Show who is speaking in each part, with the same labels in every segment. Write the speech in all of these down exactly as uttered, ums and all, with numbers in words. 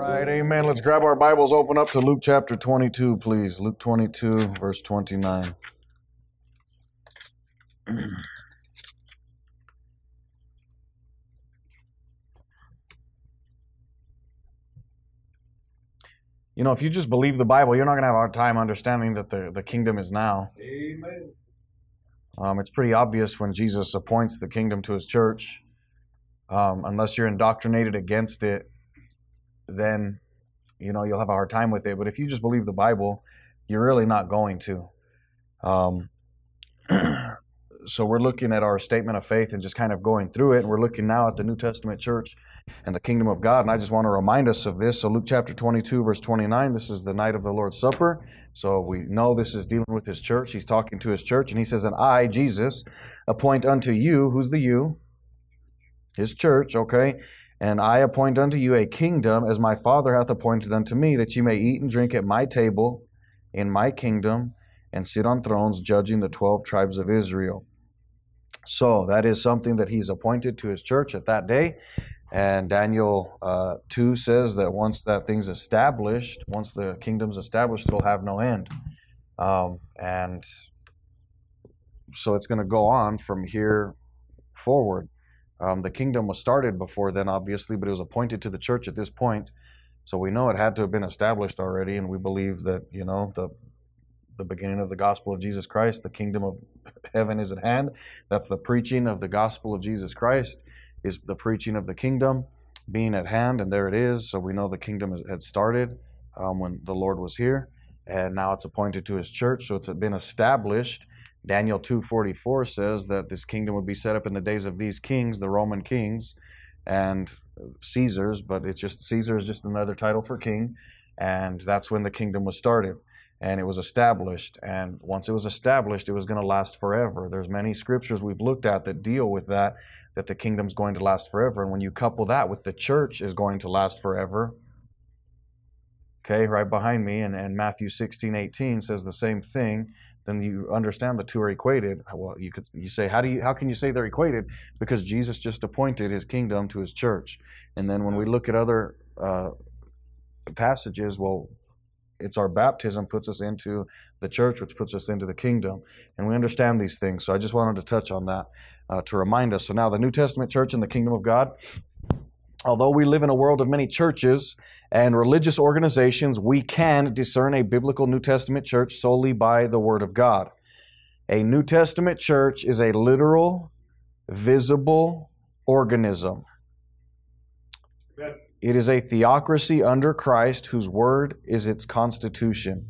Speaker 1: right, amen. Let's grab our Bibles, open up to Luke chapter twenty-two, please. Luke twenty-two, verse twenty-nine. You know, if you just believe the Bible, you're not going to have a hard time understanding that the, the kingdom is now.
Speaker 2: Amen.
Speaker 1: Um, it's pretty obvious when Jesus appoints the kingdom to his church. Um, unless you're indoctrinated against it, then, you know, you'll have a hard time with it. But if you just believe the Bible, you're really not going to. Um, so we're looking at our statement of faith and just kind of going through it. And we're looking now at the New Testament church and the kingdom of God. And I just want to remind us of this. So Luke chapter twenty-two, verse twenty-nine, this is the night of the Lord's Supper. So we know this is dealing with his church. He's talking to his church. And he says, and I, Jesus, appoint unto you, who's the you? His church, okay? And I appoint unto you a kingdom as my Father hath appointed unto me, that you may eat and drink at my table in my kingdom and sit on thrones judging the twelve tribes of Israel. So that is something that he's appointed to his church at that day. And Daniel uh, two says that once that thing's established, once the kingdom's established, it'll have no end. Um, and so it's going to go on from here forward. Um, the kingdom was started before then, obviously, but it was appointed to the church at this point. So we know it had to have been established already, and we believe that, you know, the the beginning of the gospel of Jesus Christ, the kingdom of heaven is at hand. That's the preaching of the gospel of Jesus Christ, is the preaching of the kingdom being at hand, and there it is. So we know the kingdom had started um, when the Lord was here, and now it's appointed to his church, so it's been established. Daniel two forty-four says that this kingdom would be set up in the days of these kings, the Roman kings, and Caesars, but it's just Caesar is just another title for king, and that's when the kingdom was started, and it was established. And once it was established, it was going to last forever. There's many scriptures we've looked at that deal with that, that the kingdom's going to last forever. And when you couple that with the church is going to last forever, okay, right behind me, and, and Matthew sixteen eighteen says the same thing, then you understand the two are equated. Well, you could you say, how do you how can you say they're equated? Because Jesus just appointed his kingdom to his church. And then when we look at other uh, passages, well, it's our baptism puts us into the church, which puts us into the kingdom. And we understand these things. So I just wanted to touch on that uh, to remind us. So now the New Testament church and the kingdom of God. Although we live in a world of many churches and religious organizations, we can discern a biblical New Testament church solely by the Word of God. A New Testament church is a literal, visible organism.
Speaker 2: Amen.
Speaker 1: It is a theocracy under Christ whose Word is its constitution.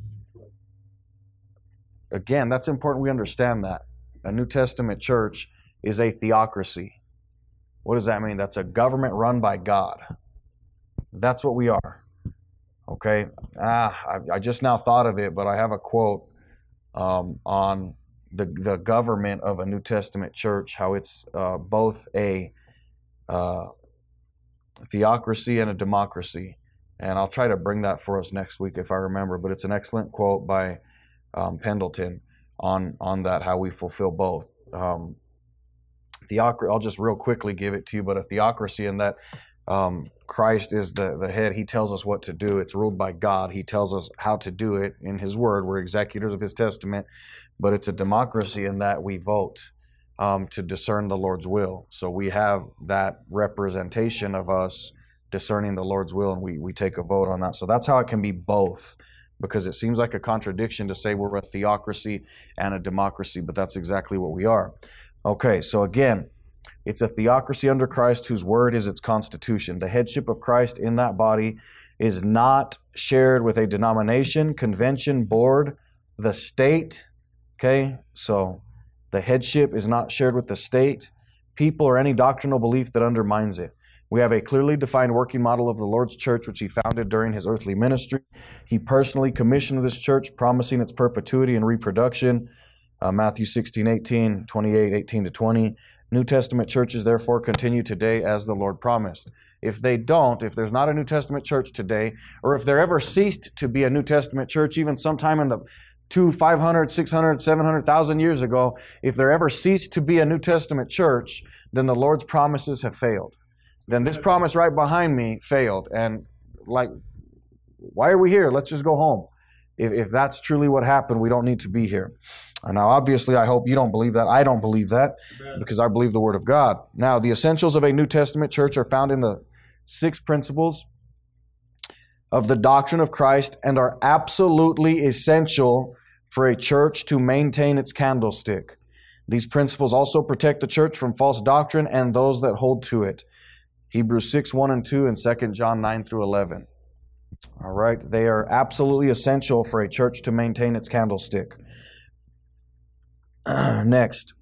Speaker 1: Again, that's important we understand that. A New Testament church is a theocracy. What does that mean? That's a government run by God. That's what we are. Okay? Ah, I, I just now thought of it, but I have a quote um, on the, the government of a New Testament church, how it's uh, both a uh, theocracy and a democracy. And I'll try to bring that for us next week if I remember, but it's an excellent quote by um, Pendleton on, on that, how we fulfill both. Um, Theocracy, I'll just real quickly give it to you, but a theocracy in that um, Christ is the, the head. He tells us what to do. It's ruled by God. He tells us how to do it in His Word. We're executors of His testament, but it's a democracy in that we vote um, to discern the Lord's will. So we have that representation of us discerning the Lord's will, and we, we take a vote on that. So that's how it can be both, because it seems like a contradiction to say we're a theocracy and a democracy, but that's exactly what we are. Okay, so again, it's a theocracy under Christ whose word is its constitution. The headship of Christ in that body is not shared with a denomination, convention, board, the state. Okay, so the headship is not shared with the state, people, or any doctrinal belief that undermines it. We have a clearly defined working model of the Lord's church, which He founded during His earthly ministry. He personally commissioned this church, promising its perpetuity and reproduction. Uh, Matthew sixteen eighteen, twenty-eight, eighteen to twenty. New Testament churches therefore continue today as the Lord promised. If they don't, if there's not a New Testament church today, or if there ever ceased to be a New Testament church, even sometime in the two, five hundred, six hundred, seven hundred thousand years ago, if there ever ceased to be a New Testament church, then the Lord's promises have failed. Then this promise right behind me failed. And like, why are we here? Let's just go home. If, if that's truly what happened, we don't need to be here. Now, obviously, I hope you don't believe that. I don't believe that because I believe the Word of God. Now, the essentials of a New Testament church are found in the six principles of the doctrine of Christ and are absolutely essential for a church to maintain its candlestick. These principles also protect the church from false doctrine and those that hold to it. Hebrews six, one and two and Second John nine through eleven. All right, they are absolutely essential for a church to maintain its candlestick. Next,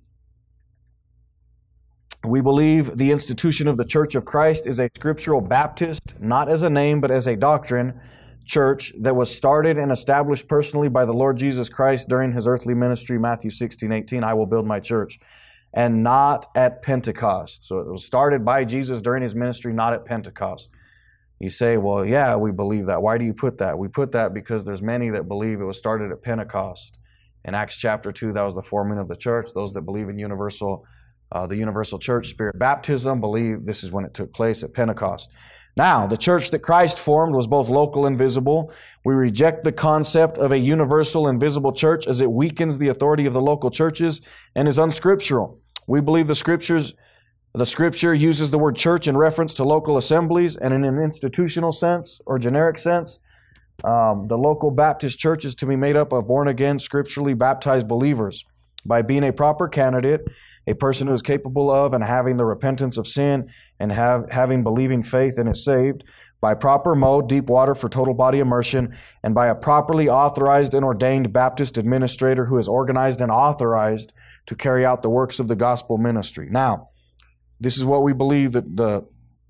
Speaker 1: we believe the institution of the Church of Christ is a scriptural Baptist, not as a name, but as a doctrine, church that was started and established personally by the Lord Jesus Christ during His earthly ministry, Matthew sixteen, eighteen, I will build my church, and not at Pentecost. So it was started by Jesus during His ministry, not at Pentecost. You say, well, yeah, we believe that. Why do you put that? We put that because there's many that believe it was started at Pentecost. In Acts chapter two, that was the forming of the church. Those that believe in universal, uh, the universal church spirit baptism believe this is when it took place at Pentecost. Now, the church that Christ formed was both local and visible. We reject the concept of a universal and visible church as it weakens the authority of the local churches and is unscriptural. We believe the scriptures The Scripture uses the word church in reference to local assemblies, and in an institutional sense or generic sense, um, the local Baptist church is to be made up of born-again, scripturally baptized believers. By being a proper candidate, a person who is capable of and having the repentance of sin and have, having believing faith and is saved, by proper mode, deep water for total body immersion, and by a properly authorized and ordained Baptist administrator who is organized and authorized to carry out the works of the gospel ministry. Now, this is what we believe that the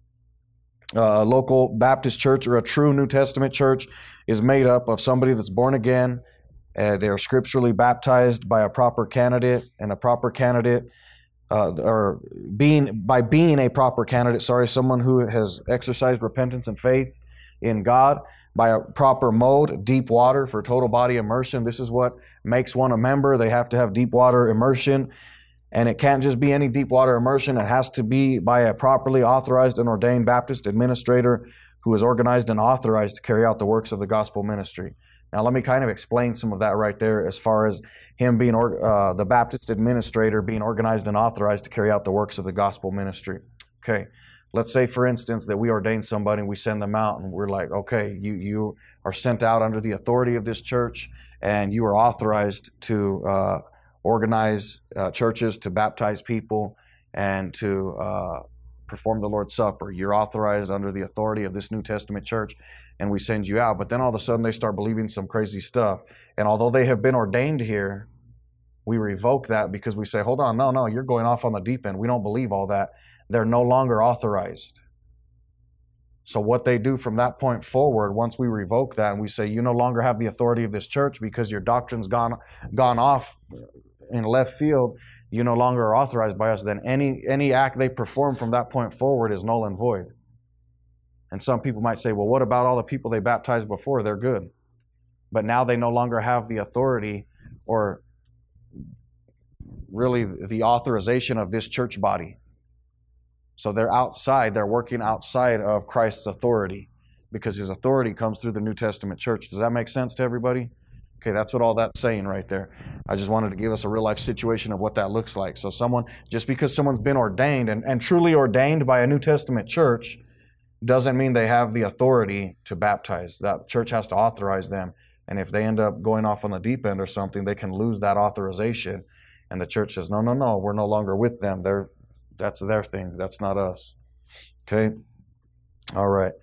Speaker 1: uh, local Baptist church or a true New Testament church is made up of somebody that's born again. Uh, they are scripturally baptized by a proper candidate and a proper candidate, uh, or being by being a proper candidate, sorry, someone who has exercised repentance and faith in God, by a proper mode, deep water for total body immersion. This is what makes one a member. They have to have deep water immersion. And it can't just be any deep water immersion. It has to be by a properly authorized and ordained Baptist administrator who is organized and authorized to carry out the works of the gospel ministry. Now, let me kind of explain some of that right there as far as him being, uh, the Baptist administrator being organized and authorized to carry out the works of the gospel ministry. Okay, let's say, for instance, that we ordain somebody and we send them out and we're like, okay, you, you are sent out under the authority of this church and you are authorized to uh, organize uh, churches to baptize people and to uh, perform the Lord's Supper. You're authorized under the authority of this New Testament church, and we send you out. But then all of a sudden they start believing some crazy stuff. And although they have been ordained here, we revoke that because we say, hold on, no, no, you're going off on the deep end. We don't believe all that. They're no longer authorized. So what they do from that point forward, once we revoke that and we say, you no longer have the authority of this church because your doctrine's gone, gone off in left field, you no longer are authorized by us, then any any act they perform from that point forward is null and void. And some people might say, well, what about all the people they baptized before? They're good. But now they no longer have the authority or really the authorization of this church body. So they're outside, they're working outside of Christ's authority because His authority comes through the New Testament church. Does that make sense to everybody? Okay, that's what all that's saying right there. I just wanted to give us a real life situation of what that looks like. So someone, just because someone's been ordained and, and truly ordained by a New Testament church doesn't mean they have the authority to baptize. That church has to authorize them. And if they end up going off on the deep end or something, they can lose that authorization. And the church says, no, no, no, we're no longer with them. They're, that's their thing. That's not us. Okay? All right.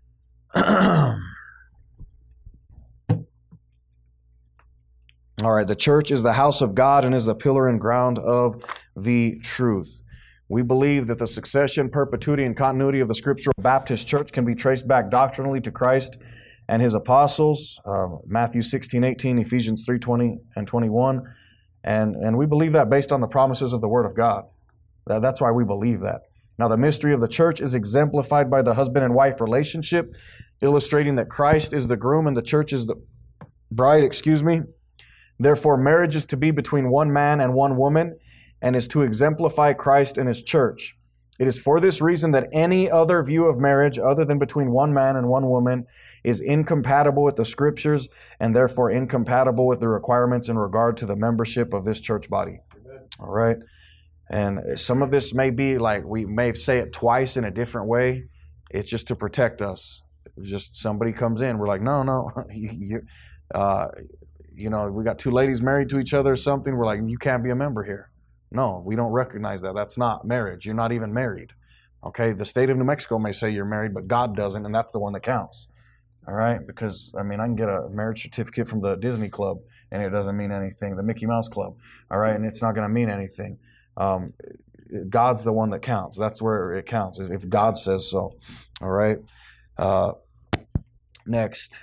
Speaker 1: All right, the church is the house of God and is the pillar and ground of the truth. We believe that the succession, perpetuity, and continuity of the Scriptural Baptist Church can be traced back doctrinally to Christ and His apostles, uh, Matthew sixteen, eighteen, Ephesians three, twenty, and twenty-one. And, and we believe that based on the promises of the Word of God. That, that's why we believe that. Now, the mystery of the church is exemplified by the husband and wife relationship, illustrating that Christ is the groom and the church is the bride, excuse me. Therefore, marriage is to be between one man and one woman and is to exemplify Christ and His church. It is for this reason that any other view of marriage other than between one man and one woman is incompatible with the Scriptures and therefore incompatible with the requirements in regard to the membership of this church body. All right? And some of this may be like, we may say it twice in a different way. It's just to protect us. Just somebody comes in, we're like, no, no, you, you, uh, you know, we got two ladies married to each other or something. We're like, you can't be a member here. No, we don't recognize that. That's not marriage. You're not even married. Okay, the state of New Mexico may say you're married, but God doesn't, and that's the one that counts. All right, because, I mean, I can get a marriage certificate from the Disney Club, and it doesn't mean anything. The Mickey Mouse Club, all right, and it's not going to mean anything. Um, God's the one that counts. That's where it counts, if God says so. All right. Uh, next,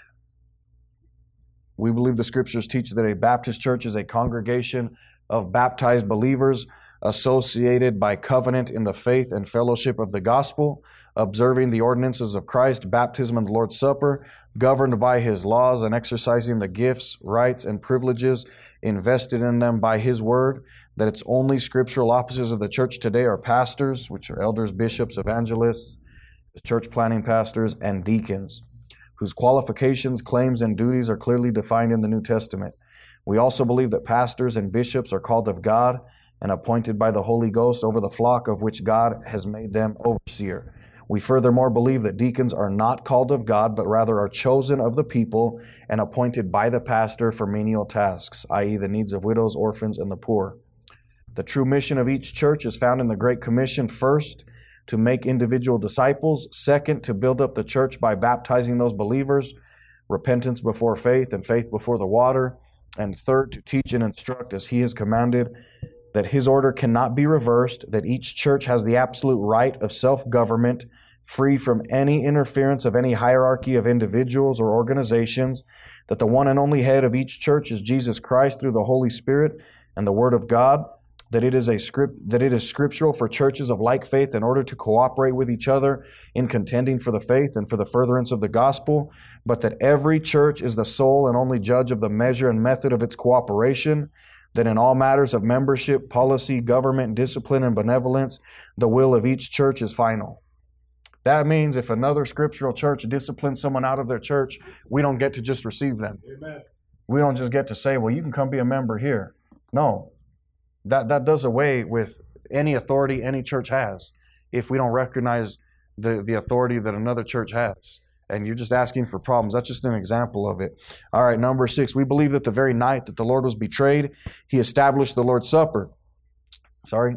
Speaker 1: we believe the Scriptures teach that a Baptist church is a congregation of baptized believers associated by covenant in the faith and fellowship of the gospel, observing the ordinances of Christ, baptism and the Lord's Supper, governed by His laws and exercising the gifts, rights, and privileges invested in them by His word, that its only scriptural offices of the church today are pastors, which are elders, bishops, evangelists, church planting pastors, and deacons, whose qualifications, claims, and duties are clearly defined in the New Testament. We also believe that pastors and bishops are called of God and appointed by the Holy Ghost over the flock of which God has made them overseer. We furthermore believe that deacons are not called of God, but rather are chosen of the people and appointed by the pastor for menial tasks, that is the needs of widows, orphans, and the poor. The true mission of each church is found in the Great Commission. First, to make individual disciples. Second, to build up the church by baptizing those believers, repentance before faith and faith before the water. And third, to teach and instruct as He has commanded, that His order cannot be reversed, that each church has the absolute right of self-government, free from any interference of any hierarchy of individuals or organizations, that the one and only head of each church is Jesus Christ through the Holy Spirit and the Word of God, that it is a script that it is scriptural for churches of like faith in order to cooperate with each other in contending for the faith and for the furtherance of the gospel, but that every church is the sole and only judge of the measure and method of its cooperation, that in all matters of membership, policy, government, discipline, and benevolence, the will of each church is final. That means if another scriptural church disciplines someone out of their church, we don't get to just receive them.
Speaker 2: Amen.
Speaker 1: We don't just get to say, well, you can come be a member here. No. That that does away with any authority any church has if we don't recognize the, the authority that another church has. And you're just asking for problems. That's just an example of it. All right, number six. We believe that the very night that the Lord was betrayed, He established the Lord's Supper. Sorry.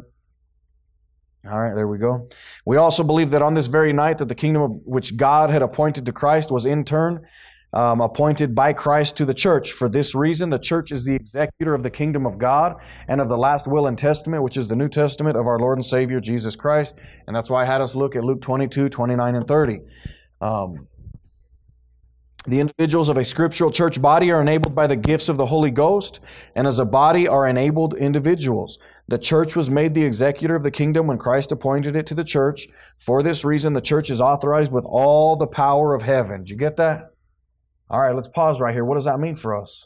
Speaker 1: All right, there we go. We also believe that on this very night that the kingdom of which God had appointed to Christ was in turn Um, appointed by Christ to the church. For this reason, the church is the executor of the kingdom of God and of the last will and testament, which is the New Testament of our Lord and Savior, Jesus Christ. And that's why I had us look at Luke twenty-two, twenty-nine, and thirty. Um, the individuals of a scriptural church body are enabled by the gifts of the Holy Ghost, and as a body are enabled individuals. The church was made the executor of the kingdom when Christ appointed it to the church. For this reason, the church is authorized with all the power of heaven. Did you get that? All right, let's pause right here. What does that mean for us?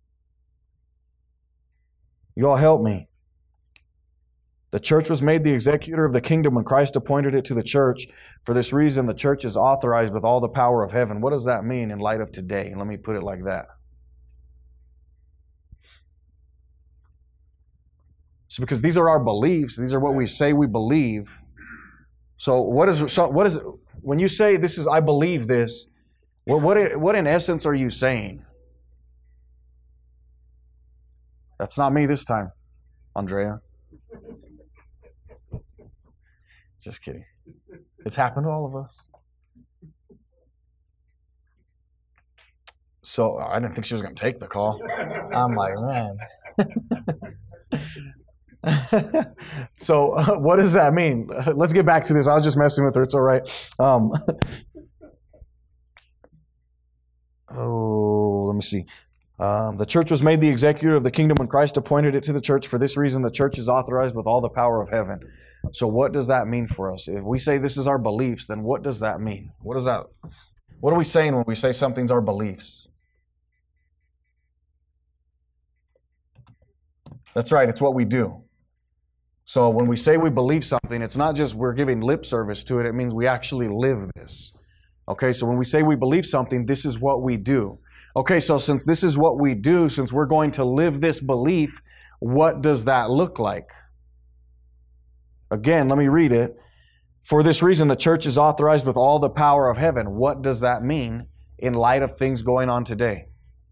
Speaker 1: You all help me. The church was made the executor of the kingdom when Christ appointed it to the church. For this reason, the church is authorized with all the power of heaven. What does that mean in light of today? Let me put it like that. So because these are our beliefs, these are what we say we believe. So what is so what is when you say this is I believe this? Well, what, what in essence are you saying? That's not me this time, Andrea. Just kidding. It's happened to all of us. So I didn't think she was going to take the call. I'm like, man. So uh, what does that mean? Uh, let's get back to this. I was just messing with her. It's all right. Um, Oh, let me see. Um, the church was made the executor of the kingdom when Christ appointed it to the church. For this reason, the church is authorized with all the power of heaven. So what does that mean for us? If we say this is our beliefs, then what does that mean? What is that? What are we saying when we say something's our beliefs? That's right. It's what we do. So when we say we believe something, it's not just we're giving lip service to it. It means we actually live this. Okay, so when we say we believe something, this is what we do. Okay, so since this is what we do, since we're going to live this belief, what does that look like? Again, let me read it. For this reason, the church is authorized with all the power of heaven. What does that mean in light of things going on today?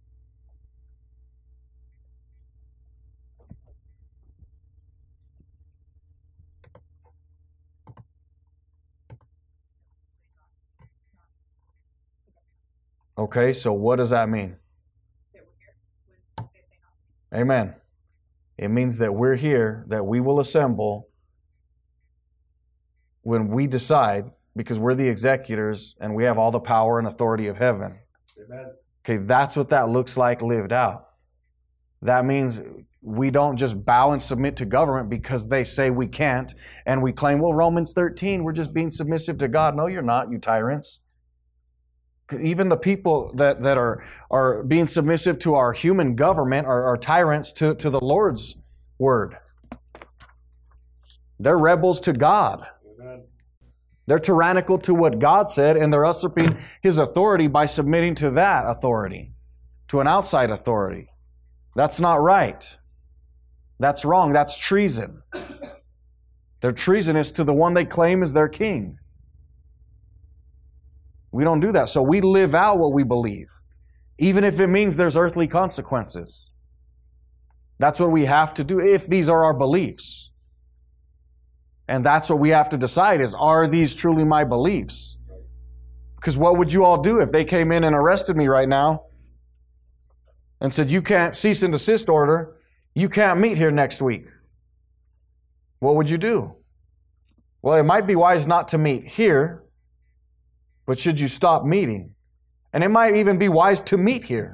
Speaker 1: Okay, so what does that mean? Amen. It means that we're here, that we will assemble when we decide, because we're the executors and we have all the power and authority of heaven.
Speaker 2: Amen.
Speaker 1: Okay, that's what that looks like lived out. That means we don't just bow and submit to government because they say we can't, and we claim, well, Romans thirteen, we're just being submissive to God. No, you're not, you tyrants. Even the people that, that are, are being submissive to our human government are, are tyrants to, to the Lord's word. They're rebels to God.
Speaker 2: Amen.
Speaker 1: They're tyrannical to what God said, and they're usurping His authority by submitting to that authority, to an outside authority. That's not right. That's wrong. That's treason. They're treasonous to the one they claim is their king. We don't do that. So we live out what we believe, even if it means there's earthly consequences. That's what we have to do if these are our beliefs. And that's what we have to decide is, are these truly my beliefs? Because what would you all do if they came in and arrested me right now and said, you can't, cease and desist order, you can't meet here next week? What would you do? Well, it might be wise not to meet here, but should you stop meeting? And it might even be wise to meet here.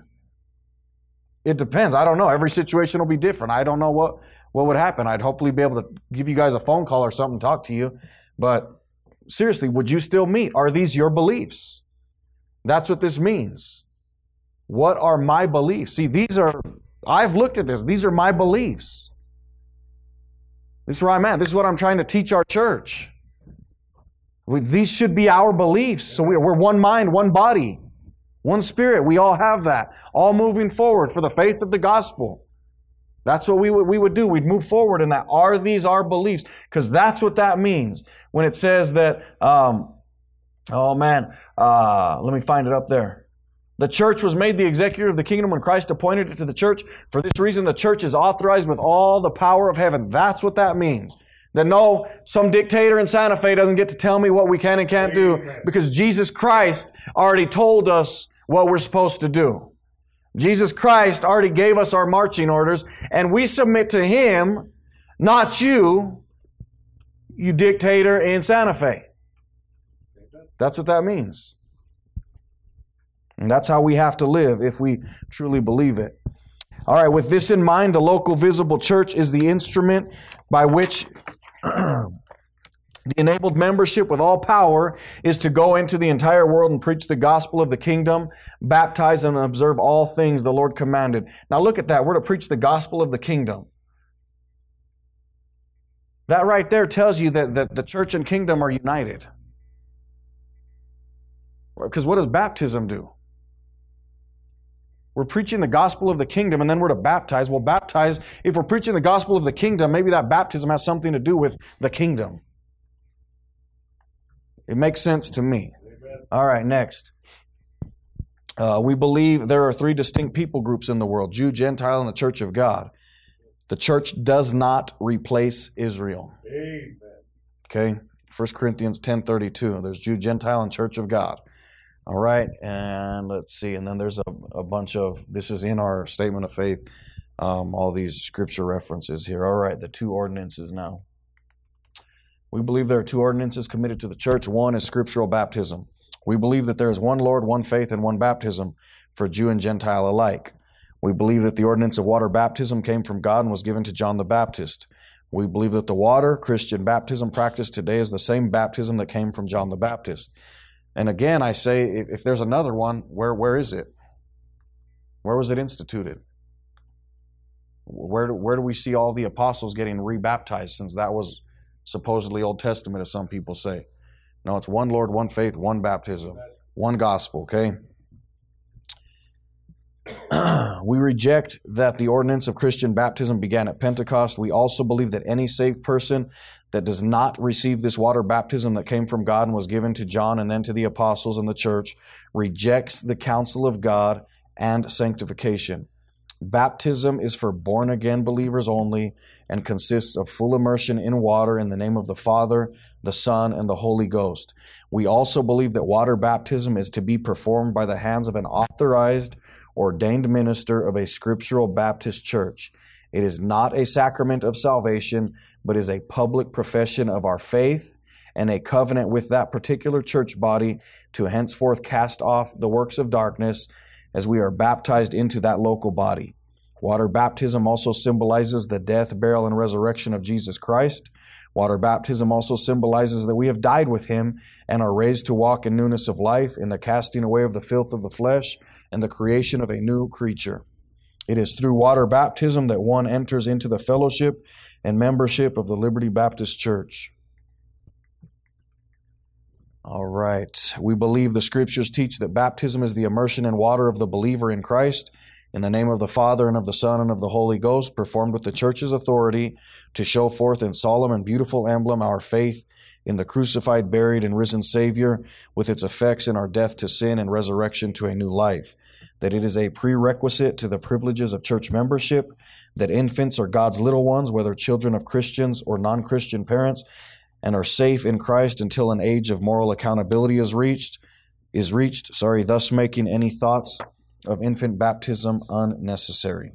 Speaker 1: It depends. I don't know. Every situation will be different. I don't know what, what would happen. I'd hopefully be able to give you guys a phone call or something, talk to you. But seriously, would you still meet? Are these your beliefs? That's what this means. What are my beliefs? See, these are, I've looked at this. These are my beliefs. This is where I'm at. This is what I'm trying to teach our church. These should be our beliefs. So we're one mind, one body, one spirit. We all have that. All moving forward for the faith of the gospel. That's what we would, we would do. We'd move forward in that. Are these our beliefs? Because that's what that means. When it says that, um, oh man, uh, let me find it up there. The church was made the executor of the kingdom when Christ appointed it to the church. For this reason, the church is authorized with all the power of heaven. That's what that means. That no, some dictator in Santa Fe doesn't get to tell me what we can and can't do, because Jesus Christ already told us what we're supposed to do. Jesus Christ already gave us our marching orders, and we submit to Him, not you, you dictator in Santa Fe. That's what that means. And that's how we have to live if we truly believe it. All right, with this in mind, the local visible church is the instrument by which the enabled membership with all power is to go into the entire world and preach the gospel of the kingdom, baptize and observe all things the Lord commanded. Now look at that. We're to preach the gospel of the kingdom. That right there tells you that, that the church and kingdom are united. Because what does baptism do? We're preaching the gospel of the kingdom, and then we're to baptize. Well, baptize, if we're preaching the gospel of the kingdom, maybe that baptism has something to do with the kingdom. It makes sense to me. Amen. All right, next. Uh, we believe there are three distinct people groups in the world: Jew, Gentile, and the church of God. The church does not replace Israel.
Speaker 2: Amen.
Speaker 1: Okay? First Corinthians ten thirty-two. There's Jew, Gentile, and church of God. All right, and let's see. And then there's a, a bunch of, this is in our statement of faith, um, all these scripture references here. All right, the two ordinances now. We believe there are two ordinances committed to the church. One is scriptural baptism. We believe that there is one Lord, one faith, and one baptism for Jew and Gentile alike. We believe that the ordinance of water baptism came from God and was given to John the Baptist. We believe that the water Christian baptism practiced today is the same baptism that came from John the Baptist. And again, I say, if there's another one, where where is it? Where was it instituted? Where do, where do we see all the apostles getting rebaptized, since that was supposedly Old Testament, as some people say? No, it's one Lord, one faith, one baptism, one gospel, okay? We reject that the ordinance of Christian baptism began at Pentecost. We also believe that any saved person that does not receive this water baptism that came from God and was given to John and then to the apostles and the church rejects the counsel of God and sanctification. Baptism is for born-again believers only and consists of full immersion in water in the name of the Father, the Son, and the Holy Ghost. We also believe that water baptism is to be performed by the hands of an authorized, ordained minister of a scriptural Baptist church. It is not a sacrament of salvation, but is a public profession of our faith and a covenant with that particular church body to henceforth cast off the works of darkness as we are baptized into that local body. Water baptism also symbolizes the death, burial, and resurrection of Jesus Christ. Water baptism also symbolizes that we have died with Him and are raised to walk in newness of life, in the casting away of the filth of the flesh and the creation of a new creature. It is through water baptism that one enters into the fellowship and membership of the Liberty Baptist Church. All right. We believe the Scriptures teach that baptism is the immersion in water of the believer in Christ, in the name of the Father and of the Son and of the Holy Ghost, performed with the Church's authority to show forth in solemn and beautiful emblem our faith in the crucified, buried, and risen Savior, with its effects in our death to sin and resurrection to a new life. That it is a prerequisite to the privileges of church membership, that infants are God's little ones, whether children of Christians or non-Christian parents, and are safe in Christ until an age of moral accountability is reached, is reached, sorry, thus making any thoughts of infant baptism unnecessary.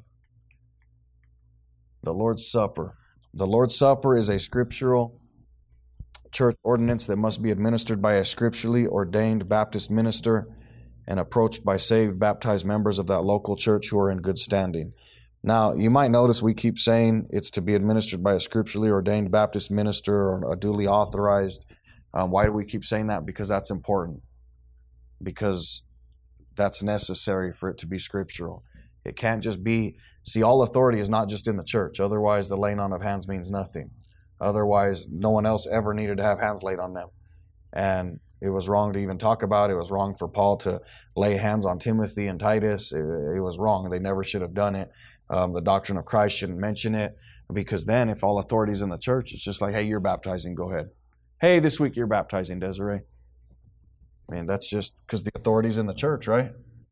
Speaker 1: The Lord's Supper. The Lord's Supper is a scriptural church ordinance that must be administered by a scripturally ordained Baptist minister and approached by saved, baptized members of that local church who are in good standing. Now, you might notice we keep saying it's to be administered by a scripturally ordained Baptist minister or a duly authorized. Um, why do we keep saying that? Because that's important. Because that's necessary for it to be scriptural. It can't just be, see, all authority is not just in the church. Otherwise, the laying on of hands means nothing. Otherwise, no one else ever needed to have hands laid on them. And it was wrong to even talk about it. It was wrong for Paul to lay hands on Timothy and Titus. It, it was wrong. They never should have done it. Um, the doctrine of Christ shouldn't mention it, because then if all authority is in the church, it's just like, hey, you're baptizing, go ahead. Hey, this week you're baptizing, Desiree. I mean, that's just because the authority's in the church, right?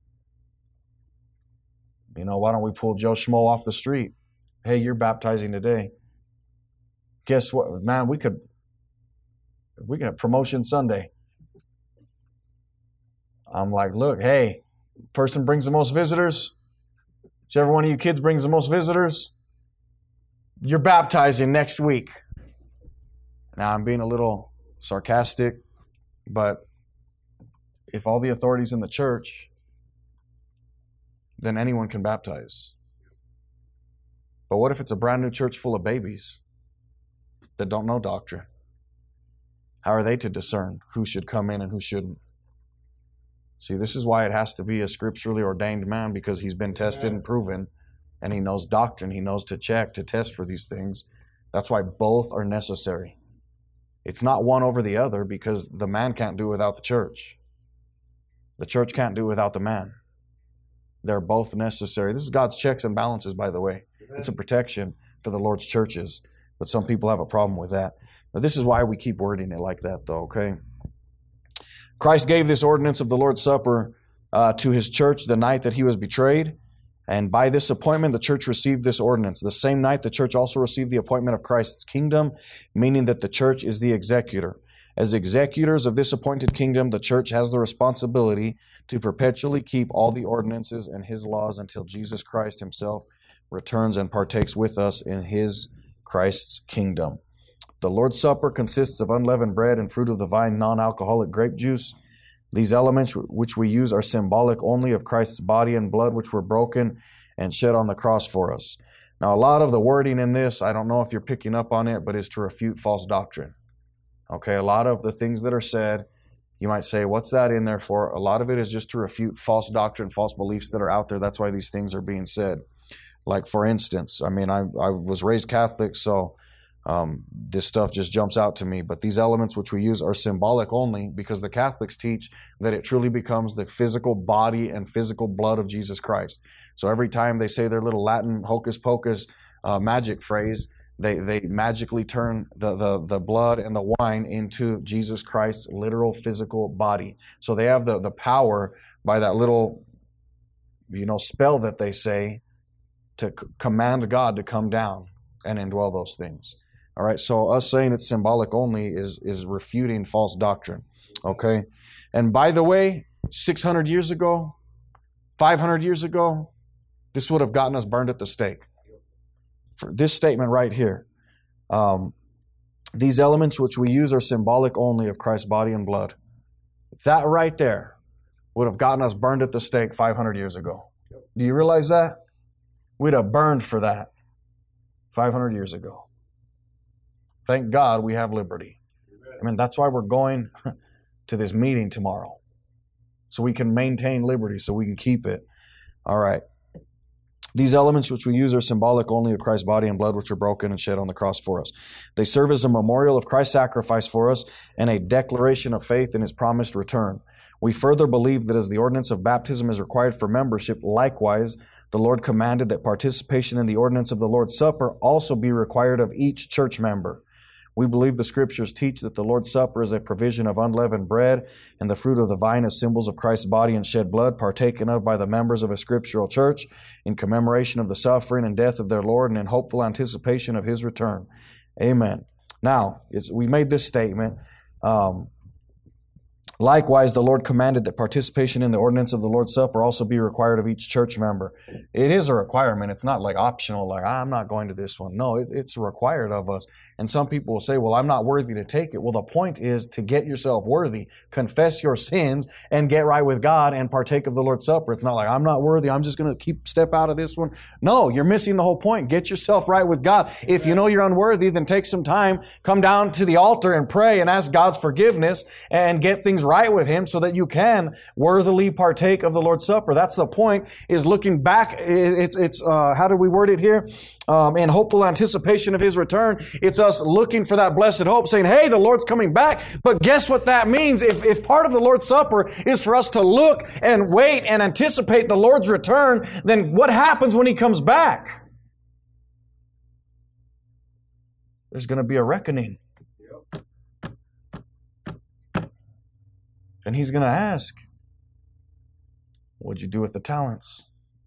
Speaker 1: You know, why don't we pull Joe Schmo off the street? Hey, you're baptizing today. Guess what, man, we could, we could have promotion Sunday. I'm like, look, hey, person brings the most visitors. Whichever one of you kids brings the most visitors, you're baptizing next week. Now, I'm being a little sarcastic, but if all the authority's in the church, then anyone can baptize. But what if it's a brand new church full of babies that don't know doctrine? How are they to discern who should come in and who shouldn't? See, this is why it has to be a scripturally ordained man, because he's been tested and proven, and he knows doctrine. He knows to check, to test for these things. That's why both are necessary. It's not one over the other, because the man can't do it without the church. The church can't do it without the man. They're both necessary. This is God's checks and balances, by the way. It's a protection for the Lord's churches. But some people have a problem with that. But this is why we keep wording it like that, though, okay? Christ gave this ordinance of the Lord's Supper uh, to His church the night that He was betrayed. And by this appointment, the church received this ordinance. The same night, the church also received the appointment of Christ's kingdom, meaning that the church is the executor. As executors of this appointed kingdom, the church has the responsibility to perpetually keep all the ordinances and His laws until Jesus Christ Himself returns and partakes with us in His Christ's kingdom. The Lord's Supper consists of unleavened bread and fruit of the vine, non-alcoholic grape juice. These elements which we use are symbolic only of Christ's body and blood, which were broken and shed on the cross for us. Now, a lot of the wording in this, I don't know if you're picking up on it, but is to refute false doctrine. Okay, a lot of the things that are said, you might say, what's that in there for? A lot of it is just to refute false doctrine, false beliefs that are out there. That's why these things are being said. Like, for instance, I mean, I, I was raised Catholic, so um, this stuff just jumps out to me. But these elements which we use are symbolic only, because the Catholics teach that it truly becomes the physical body and physical blood of Jesus Christ. So every time they say their little Latin hocus pocus uh, magic phrase, they, they magically turn the, the, the blood and the wine into Jesus Christ's literal physical body. So they have the, the power by that little, you know, spell that they say to c- command God to come down and indwell those things. All right, so us saying it's symbolic only is, is refuting false doctrine, okay? And by the way, six hundred years ago, five hundred years ago, this would have gotten us burned at the stake. For this statement right here, um, these elements which we use are symbolic only of Christ's body and blood. That right there would have gotten us burned at the stake five hundred years ago. Do you realize that? We'd have burned for that five hundred years ago. Thank God we have liberty. I mean, that's why we're going to this meeting tomorrow. So we can maintain liberty, so we can keep it. All right. These elements which we use are symbolic only of Christ's body and blood, which are broken and shed on the cross for us. They serve as a memorial of Christ's sacrifice for us and a declaration of faith in His promised return. We further believe that as the ordinance of baptism is required for membership, likewise, the Lord commanded that participation in the ordinance of the Lord's Supper also be required of each church member. We believe the Scriptures teach that the Lord's Supper is a provision of unleavened bread and the fruit of the vine as symbols of Christ's body and shed blood, partaken of by the members of a scriptural church in commemoration of the suffering and death of their Lord and in hopeful anticipation of His return. Amen. Now, it's, we made this statement. Um, Likewise, the Lord commanded that participation in the ordinance of the Lord's Supper also be required of each church member. It is a requirement. It's not like optional, like, I'm not going to this one. No, it, it's required of us. And some people will say, well, I'm not worthy to take it. Well, the point is to get yourself worthy, confess your sins, and get right with God and partake of the Lord's Supper. It's not like, I'm not worthy, I'm just going to keep step out of this one. No, you're missing the whole point. Get yourself right with God. If you know you're unworthy, then take some time, come down to the altar and pray and ask God's forgiveness and get things right with Him so that you can worthily partake of the Lord's Supper. That's the point, is looking back. It's, it's uh, how do we word it here? Um, in hopeful anticipation of His return. It's us looking for that blessed hope, saying, hey, the Lord's coming back. But guess what that means? If, if part of the Lord's Supper is for us to look and wait and anticipate the Lord's return, then what happens when He comes back? There's going to be a reckoning. And He's going to ask, what'd you do with the talents?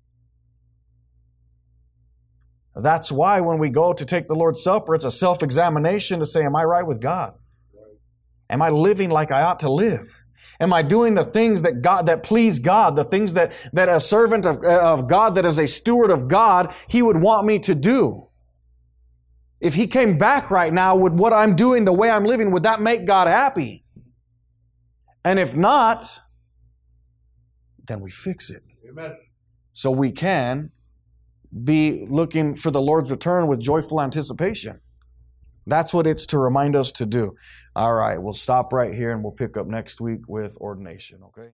Speaker 1: That's why when we go to take the Lord's Supper, it's a self-examination to say, am I right with God? Am I living like I ought to live? Am I doing the things that God, that please God, the things that, that a servant of, of God, that is a steward of God, He would want me to do? If He came back right now, would what I'm doing, the way I'm living, would that make God happy? And if not, then we fix it.
Speaker 2: Amen.
Speaker 1: So we can be looking for the Lord's return with joyful anticipation. That's what it's to remind us to do. All right, we'll stop right here and we'll pick up next week with ordination, okay?